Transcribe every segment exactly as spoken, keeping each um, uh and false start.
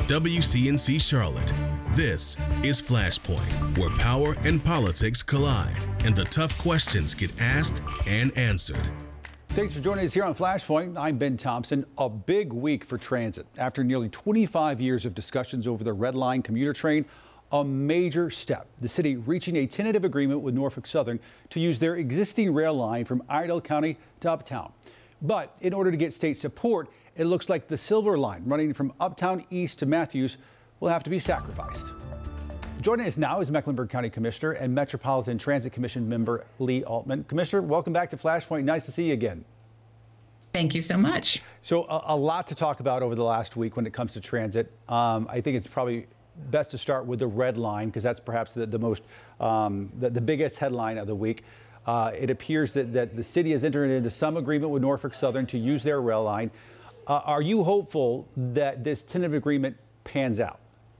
W C N C Charlotte. This is Flashpoint, where power and politics collide and the tough questions get asked and answered. Thanks for joining us here on Flashpoint. I'm Ben Thompson. A big week for transit. After nearly twenty-five years of discussions over the Red Line commuter train, a major step. The city reaching a tentative agreement with Norfolk Southern to use their existing rail line from Iredell County to Uptown. But in order to get state support, it looks like the Silver Line running from Uptown East to Matthews will have to be sacrificed. Joining us now is Mecklenburg County Commissioner and Metropolitan Transit Commission member Lee Altman. Commissioner, welcome back to Flashpoint. Nice to see you again. Thank you so much. So a, a lot to talk about over the last week when it comes to transit. Um, I think it's probably best to start with the Red Line because that's perhaps the, the most, um, the, the biggest headline of the week. Uh, it appears that, that the city has entered into some agreement with Norfolk Southern to use their rail line. Uh, are you hopeful that this tentative agreement pans out?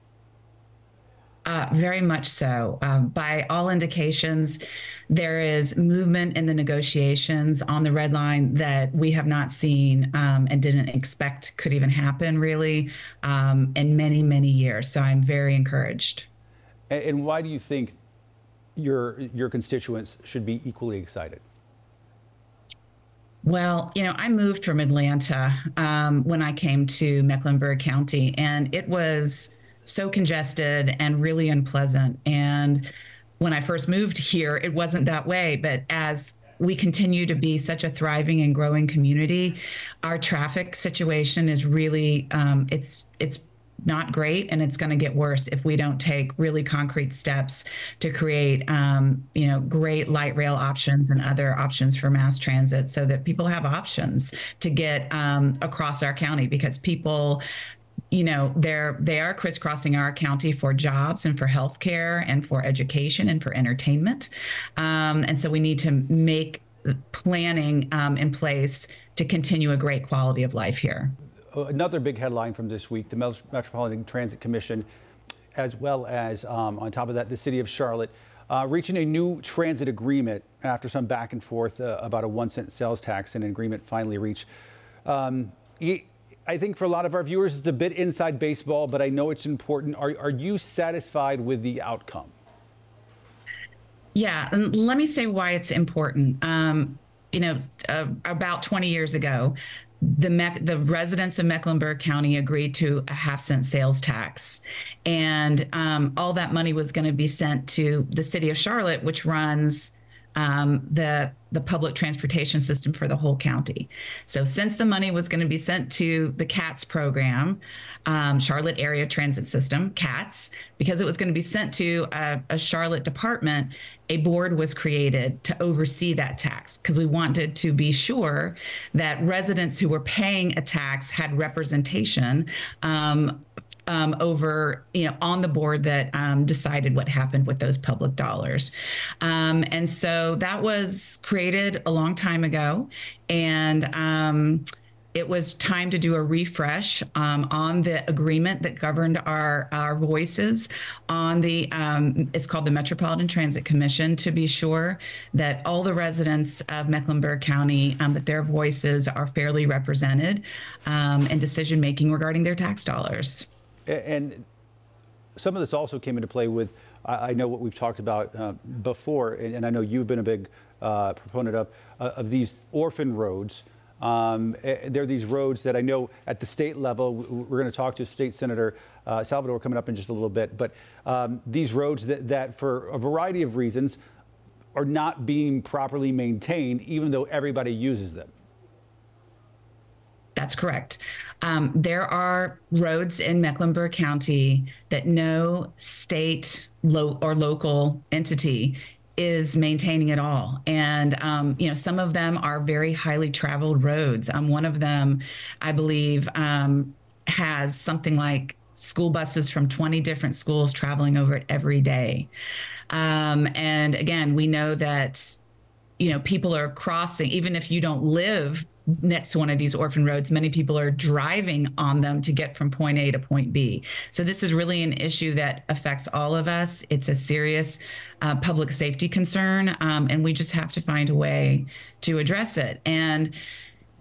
Uh, very much so. Um, by all indications, there is movement in the negotiations on the Red Line that we have not seen um, and didn't expect could even happen really um, in many, many years. So I'm very encouraged. And, and why do you think your your constituents should be equally excited? Well, you know, I moved from Atlanta um, when I came to Mecklenburg County, and it was so congested and really unpleasant. And when I first moved here, it wasn't that way. But as we continue to be such a thriving and growing community, our traffic situation is really, um, it's it's not great, and it's going to get worse if we don't take really concrete steps to create, um, you know, great light rail options and other options for mass transit so that people have options to get um, across our county, because people, you know, they're they are crisscrossing our county for jobs and for healthcare and for education and for entertainment. Um, and so we need to make planning um, in place to continue a great quality of life here. Another big headline from this week, the Metropolitan Transit Commission, as well as um, on top of that, the city of Charlotte, uh, reaching a new transit agreement after some back and forth uh, about a one cent sales tax, and an agreement finally reached. Um, I think for a lot of our viewers, it's a bit inside baseball, but I know it's important. Are, are you satisfied with the outcome? Yeah, and let me say why it's important. Um, you know, uh, about twenty years ago, the Meck, the residents of Mecklenburg County agreed to a half cent sales tax, and um, all that money was going to be sent to the city of Charlotte, which runs um, the the public transportation system for the whole county. So since the money was going to be sent to the CATS program, um, Charlotte Area Transit System, CATS, because it was going to be sent to a, a Charlotte department, a board was created to oversee that tax, because we wanted to be sure that residents who were paying a tax had representation um, Um, over, you know, on the board that um, decided what happened with those public dollars. Um, and so that was created a long time ago. And um, it was time to do a refresh um, on the agreement that governed our, our voices on the, um, it's called the Metropolitan Transit Commission, to be sure that all the residents of Mecklenburg County, um, that their voices are fairly represented um, in decision-making regarding their tax dollars. And some of this also came into play with, I know what we've talked about uh, before, and, and I know you've been a big uh, proponent of, uh, of these orphan roads. Um, there are these roads that I know at the state level, we're going to talk to State Senator uh, Salvador coming up in just a little bit, but um, these roads that, that for a variety of reasons are not being properly maintained, even though everybody uses them. That's correct. Um, there are roads in Mecklenburg County that no state lo- or local entity is maintaining at all. And, um, you know, some of them are very highly traveled roads. Um, one of them, I believe, um, has something like school buses from twenty different schools traveling over it every day. Um, and again, we know that, you know, people are crossing, even if you don't live next to one of these orphan roads, many people are driving on them to get from point A to point B. So this is really an issue that affects all of us. It's a serious uh, public safety concern, um, and we just have to find a way to address it. And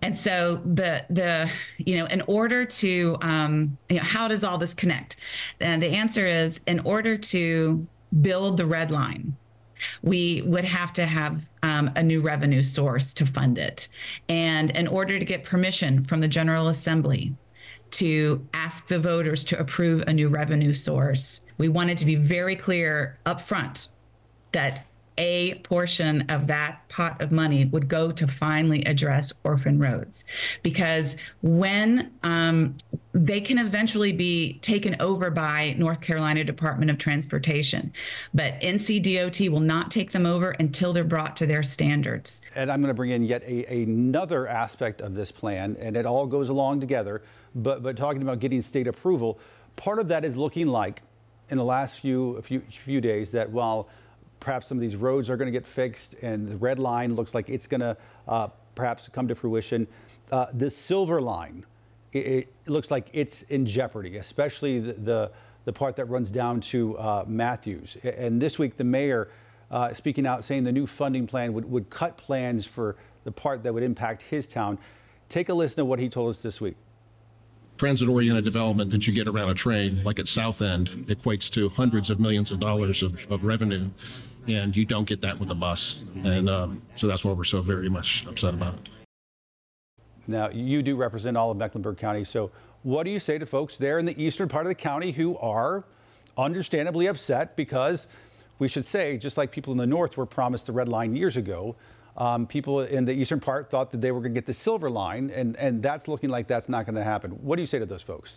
And so the the you know in order to um, you know how does all this connect? And the answer is in order to build the red line, we would have to have um, a new revenue source to fund it. And in order to get permission from the General Assembly to ask the voters to approve a new revenue source, we wanted to be very clear up front that a portion of that pot of money would go to finally address orphan roads. Because when um, they can eventually be taken over by North Carolina Department of Transportation, but N C D O T will not take them over until they're brought to their standards. And I'm going to bring in yet a, another aspect of this plan, and it all goes along together. But but talking about getting state approval, part of that is looking like in the last few few few days that while perhaps some of these roads are going to get fixed and the red line looks like it's going to uh, perhaps come to fruition, uh, the silver line, it, it looks like it's in jeopardy, especially the the, the part that runs down to uh, Matthews. And this week, the mayor uh, speaking out saying the new funding plan would, would cut plans for the part that would impact his town. Take a listen to what he told us this week. Transit-oriented development that you get around a train, like at South End, equates to hundreds of millions of dollars of, of revenue, and you don't get that with a bus. And um, so that's why we're so very much upset about it. Now, you do represent all of Mecklenburg County, so what do you say to folks there in the eastern part of the county who are understandably upset because, we should say, just like people in the north were promised the red line years ago, Um, people in the eastern part thought that they were going to get the silver line, and, and that's looking like that's not going to happen. What do you say to those folks?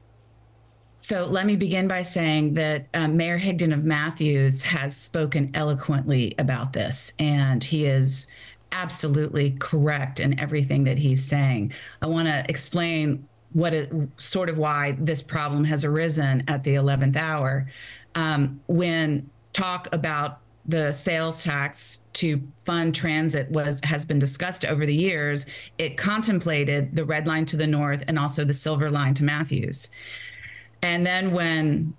So let me begin by saying that um, Mayor Higdon of Matthews has spoken eloquently about this, and he is absolutely correct in everything that he's saying. I want to explain what is sort of why this problem has arisen at the eleventh hour. Um, when talk about the sales tax to fund transit was has been discussed over the years, it contemplated the red line to the north and also the silver line to Matthews. And then when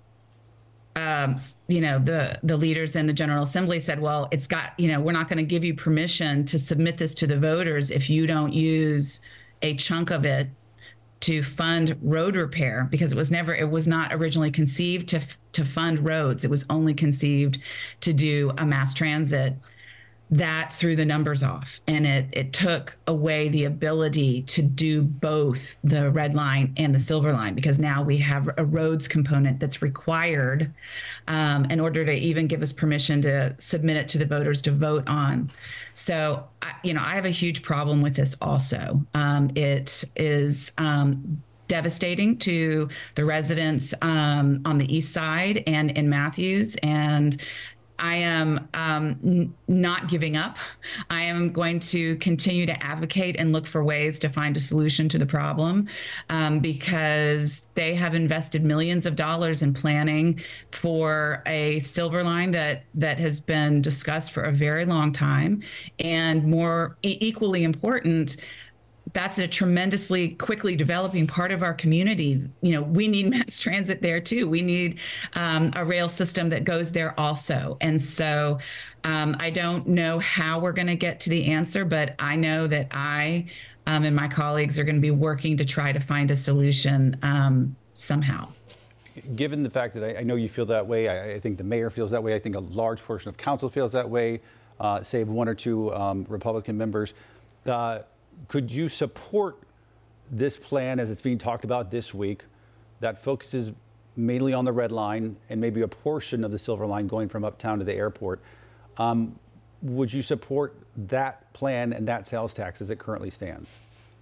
um, you know the the leaders in the General Assembly said, well, it's got, you know, we're not going to give you permission to submit this to the voters if you don't use a chunk of it to fund road repair, because it was never, it was not originally conceived to to fund roads. It was only conceived to do a mass transit. That threw the numbers off, and it it took away the ability to do both the red line and the silver line, because now we have a roads component that's required um, in order to even give us permission to submit it to the voters to vote on. So, I, you know, I have a huge problem with this also. Um, it is um, devastating to the residents um, on the east side and in Matthews, and I am um, n- not giving up. I am going to continue to advocate and look for ways to find a solution to the problem um, because they have invested millions of dollars in planning for a silver line that that has been discussed for a very long time. And more e- equally important, that's a tremendously quickly developing part of our community. You know, we need mass transit there too. We need um, a rail system that goes there also. And so um, I don't know how we're going to get to the answer, but I know that I um, and my colleagues are going to be working to try to find a solution um, somehow. Given the fact that I, I know you feel that way, I, I think the mayor feels that way. I think a large portion of council feels that way, uh, save one or two um, Republican members. Uh, Could you support this plan as it's being talked about this week that focuses mainly on the red line and maybe a portion of the silver line going from uptown to the airport? Um, would you support that plan and that sales tax as it currently stands?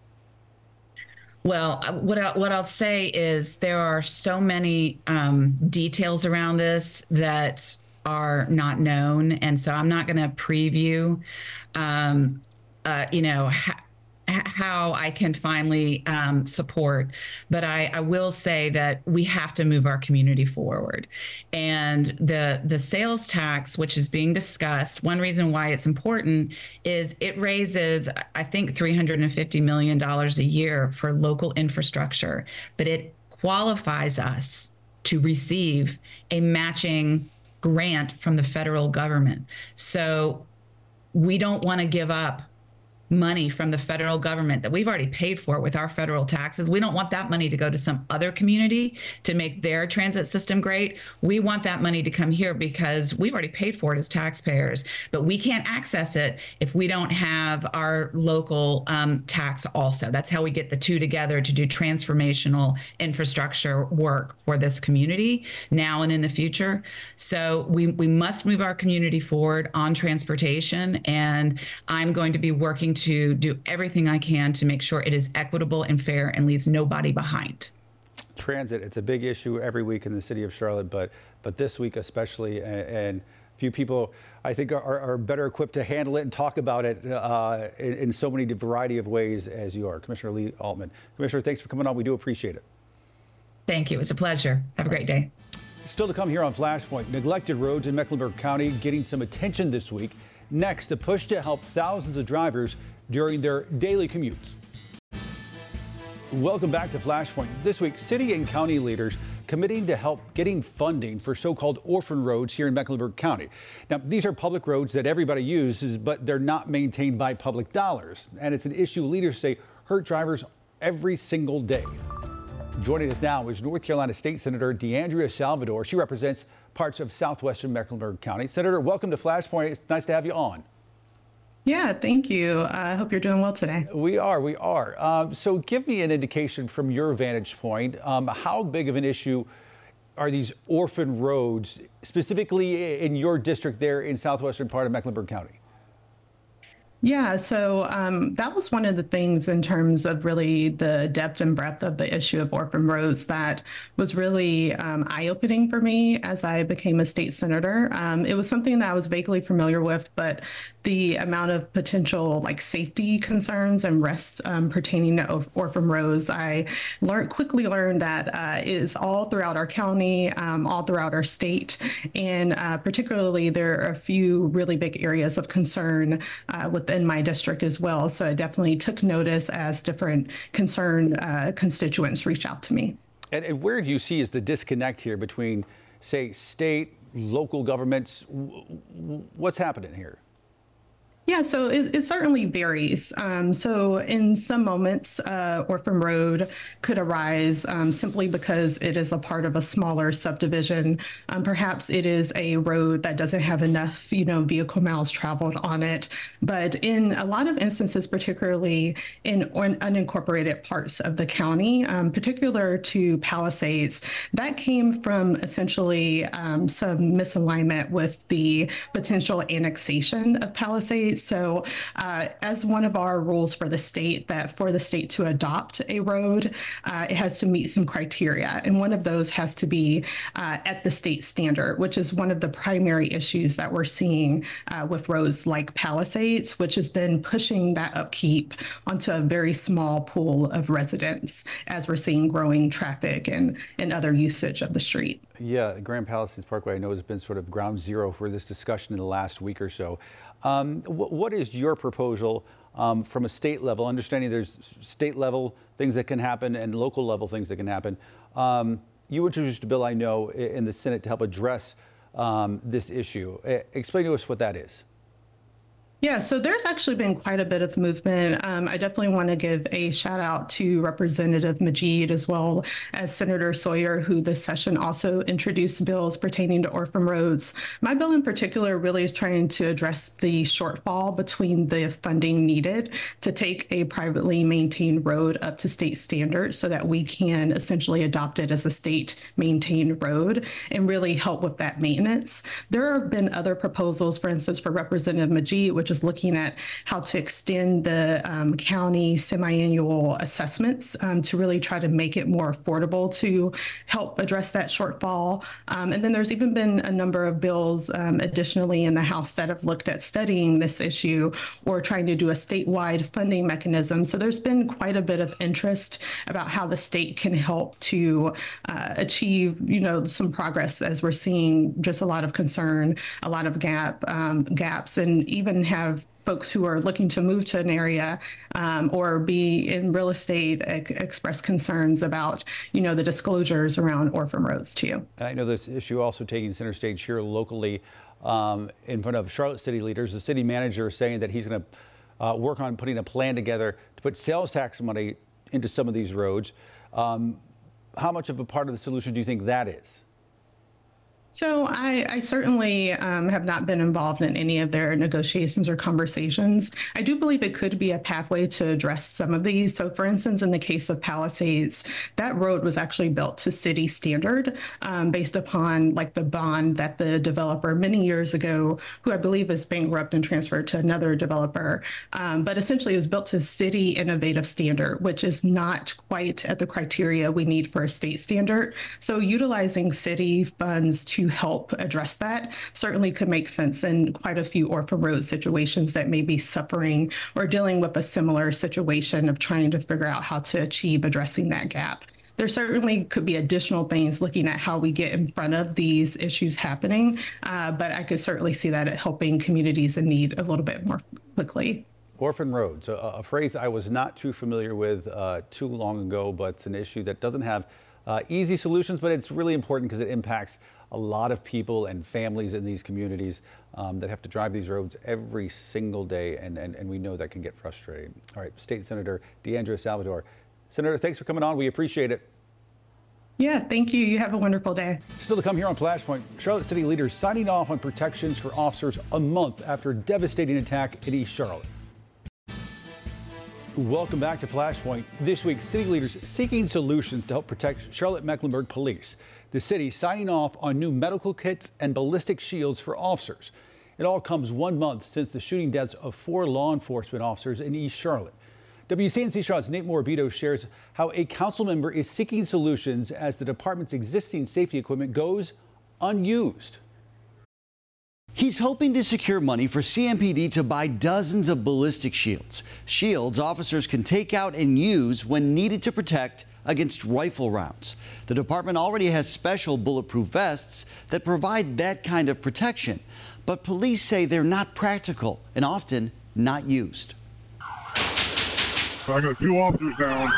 Well, what, I, what I'll say is there are so many um, details around this that are not known. And so I'm not going to preview, um, uh, you know, ha- how I can finally um, support, but I, I will say that we have to move our community forward. And the the sales tax, which is being discussed, one reason why it's important is it raises, I think, three hundred fifty million dollars a year for local infrastructure, but it qualifies us to receive a matching grant from the federal government. So we don't want to give up money from the federal government that we've already paid for with our federal taxes. We don't want that money to go to some other community to make their transit system great. We want that money to come here because we've already paid for it as taxpayers, but we can't access it if we don't have our local um, tax also. That's how we get the two together to do transformational infrastructure work for this community now and in the future. So we, we must move our community forward on transportation, and I'm going to be working to do everything I can to make sure it is equitable and fair and leaves nobody behind. Transit, it's a big issue every week in the city of Charlotte, but but this week especially, and, and few people I think are, are better equipped to handle it and talk about it uh, in, in so many variety of ways as you are. Commissioner Lee Altman. Commissioner, thanks for coming on. We do appreciate it. Thank you. It's a pleasure. Have a great day. Still to come here on Flashpoint, neglected roads in Mecklenburg County getting some attention this week. Next, a push to help thousands of drivers during their daily commutes. Welcome back to Flashpoint. This week, city and county leaders committing to help getting funding for so-called orphan roads here in Mecklenburg County. Now, these are public roads that everybody uses, but they're not maintained by public dollars. And it's an issue leaders say hurt drivers every single day. Joining us now is North Carolina State Senator DeAndrea Salvador. She represents parts of southwestern Mecklenburg County. Senator, welcome to Flashpoint. It's nice to have you on. Yeah, thank you. I hope you're doing well today. We are, we are. Um, so give me an indication from your vantage point. Um, how big of an issue are these orphan roads, specifically in your district there in southwestern part of Mecklenburg County? Yeah, so um, that was one of the things in terms of really the depth and breadth of the issue of orphan roads that was really um, eye-opening for me as I became a state senator. Um, it was something that I was vaguely familiar with, but the amount of potential like safety concerns and risks um, pertaining to orphan roads, I learned quickly learned that uh, is all throughout our county, um, all throughout our state, and uh, particularly there are a few really big areas of concern uh, within my district as well. So I definitely took notice as different concerned uh, constituents reached out to me. And, and where do you see is the disconnect here between, say, state, local governments? What's happening here? Yeah, so it, it certainly varies. Um, so in some moments, uh, orphan road could arise um, simply because it is a part of a smaller subdivision. Um, perhaps it is a road that doesn't have enough, you know, vehicle miles traveled on it. But in a lot of instances, particularly in un- unincorporated parts of the county, um, particular to Palisades, that came from essentially um, some misalignment with the potential annexation of Palisades. So uh, as one of our rules for the state, that for the state to adopt a road, uh, it has to meet some criteria. And one of those has to be uh, at the state standard, which is one of the primary issues that we're seeing uh, with roads like Palisades, which is then pushing that upkeep onto a very small pool of residents as we're seeing growing traffic and, and other usage of the street. Yeah, Grand Palisades Parkway, I know, has been sort of ground zero for this discussion in the last week or so. Um, wh- what is your proposal um, from a state level, understanding there's state level things that can happen and local level things that can happen? Um, you introduced a bill, I know, in the Senate to help address um, this issue. Uh, explain to us what that is. Yeah, so there's actually been quite a bit of movement. Um, I definitely want to give a shout out to Representative Majid as well as Senator Sawyer, who this session also introduced bills pertaining to orphan roads. My bill in particular really is trying to address the shortfall between the funding needed to take a privately maintained road up to state standards so that we can essentially adopt it as a state maintained road and really help with that maintenance. There have been other proposals, for instance, for Representative Majid, which is looking at how to extend the um, county semi-annual assessments um, to really try to make it more affordable to help address that shortfall. Um, and then there's even been a number of bills um, additionally in the House that have looked at studying this issue or trying to do a statewide funding mechanism. So there's been quite a bit of interest about how the state can help to uh, achieve, you know, some progress as we're seeing just a lot of concern, a lot of gap um, gaps, and even have have folks who are looking to move to an area um, or be in real estate ex- express concerns about, you know, the disclosures around orphan roads too. I know this issue also taking center stage here locally um, in front of Charlotte city leaders. The city manager is saying that he's going to uh, work on putting a plan together to put sales tax money into some of these roads. Um, how much of a part of the solution do you think that is? So I, I certainly um, have not been involved in any of their negotiations or conversations. I do believe it could be a pathway to address some of these. So for instance, in the case of Palisades, that road was actually built to city standard um, based upon like the bond that the developer many years ago, who I believe is bankrupt and transferred to another developer, um, but essentially it was built to city innovative standard, which is not quite at the criteria we need for a state standard. So utilizing city funds to help address that certainly could make sense in quite a few orphan road situations that may be suffering or dealing with a similar situation of trying to figure out how to achieve addressing that gap. There certainly could be additional things looking at how we get in front of these issues happening, uh, but I could certainly see that helping communities in need a little bit more quickly. Orphan roads, a, a phrase I was not too familiar with uh, too long ago, but it's an issue that doesn't have uh, easy solutions, but it's really important because it impacts a lot of people and families in these communities um, that have to drive these roads every single day, and, and, and we know that can get frustrating. All right, State Senator Deandra Salvador. Senator, thanks for coming on. We appreciate it. Yeah, thank you. You have a wonderful day. Still to come here on Flashpoint, Charlotte City leaders signing off on protections for officers a month after a devastating attack in East Charlotte. Welcome back to Flashpoint. This week, city leaders seeking solutions to help protect Charlotte-Mecklenburg police. The city signing off on new medical kits and ballistic shields for officers. It all comes one month since the shooting deaths of four law enforcement officers in East Charlotte. W C N C Charlotte's Nate Morabito shares how a council member is seeking solutions as the department's existing safety equipment goes unused. He's hoping to secure money for C M P D to buy dozens of ballistic shields. Shields officers can take out and use when needed to protect against rifle rounds. The department already has special bulletproof vests that provide that kind of protection, but police say they're not practical and often not used. I got two officers down.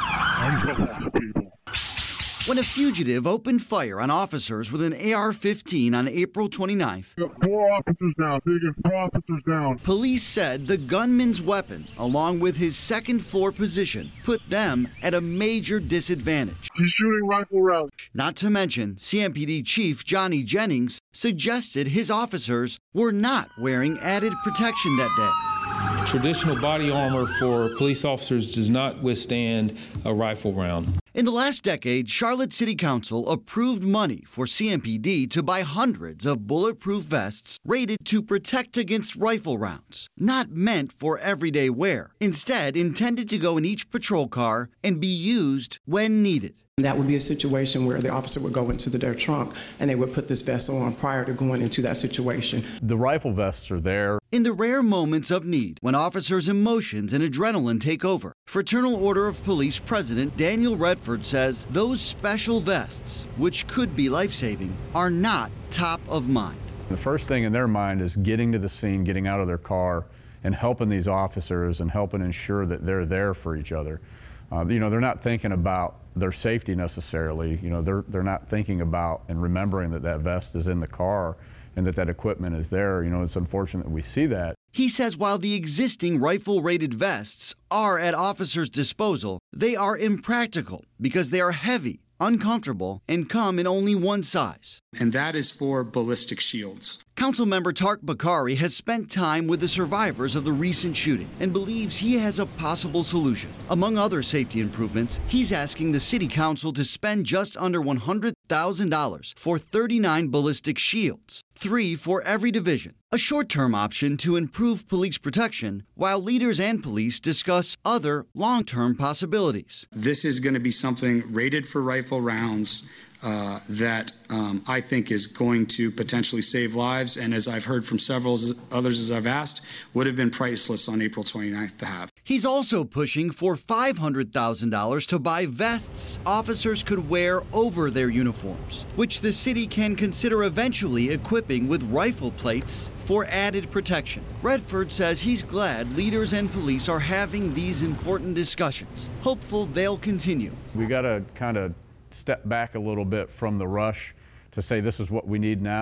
I can help all the people. When a fugitive opened fire on officers with an A R fifteen on April twenty-ninth, Got four officers down, taking four officers down. Police said the gunman's weapon, along with his second floor position, put them at a major disadvantage. He's shooting rifle rounds. Not to mention, C M P D Chief Johnny Jennings suggested his officers were not wearing added protection that day. Traditional body armor for police officers does not withstand a rifle round. In the last decade, Charlotte City Council approved money for C M P D to buy hundreds of bulletproof vests rated to protect against rifle rounds, not meant for everyday wear, instead intended to go in each patrol car and be used when needed. That would be a situation where the officer would go into the, their trunk and they would put this vest on prior to going into that situation. The rifle vests are there. In the rare moments of need, when officers' emotions and adrenaline take over, Fraternal Order of Police President Daniel Redford says those special vests, which could be life-saving, are not top of mind. The first thing in their mind is getting to the scene, getting out of their car, and helping these officers and helping ensure that they're there for each other. Uh, you know, they're not thinking about their safety necessarily. You know, they're, they're not thinking about and remembering that that vest is in the car and that that equipment is there. You know, it's unfortunate that we see that. He says while the existing rifle-rated vests are at officers' disposal, they are impractical because they are heavy, uncomfortable, and come in only one size. And that is for ballistic shields. Councilmember Tark Bakari has spent time with the survivors of the recent shooting and believes he has a possible solution. Among other safety improvements, he's asking the city council to spend just under one hundred thousand dollars for thirty-nine ballistic shields, three for every division, a short-term option to improve police protection while leaders and police discuss other long-term possibilities. This is going to be something rated for rifle rounds uh, that um, I think is going to potentially save lives, and as I've heard from several others as I've asked, would have been priceless on April twenty-ninth to have. He's also pushing for five hundred thousand dollars to buy vests officers could wear over their uniforms, which the city can consider eventually equipping with rifle plates for added protection. Redford says he's glad leaders and police are having these important discussions, hopeful they'll continue. We got to kind of step back a little bit from the rush to say this is what we need now.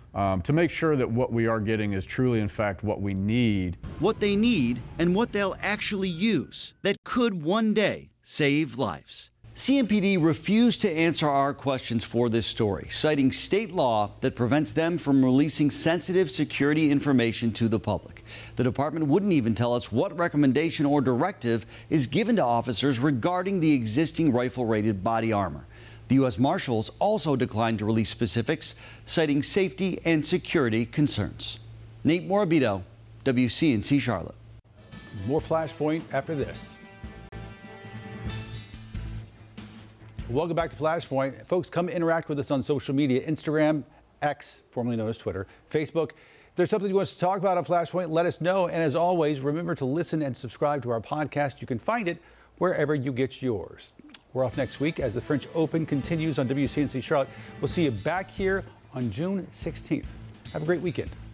um, to make sure that what we are getting is truly, in fact, what we need. What they need and what they'll actually use that could one day save lives. C M P D refused to answer our questions for this story, citing state law that prevents them from releasing sensitive security information to the public. The department wouldn't even tell us what recommendation or directive is given to officers regarding the existing rifle-rated body armor. The U S Marshals also declined to release specifics, citing safety and security concerns. Nate Morabito, W C N C Charlotte. More Flashpoint after this. Welcome back to Flashpoint. Folks, come interact with us on social media, Instagram, X, formerly known as Twitter, Facebook. If there's something you want us to talk about on Flashpoint, let us know. And as always, remember to listen and subscribe to our podcast. You can find it wherever you get yours. We're off next week as the French Open continues on W C N C Charlotte. We'll see you back here on June sixteenth. Have a great weekend.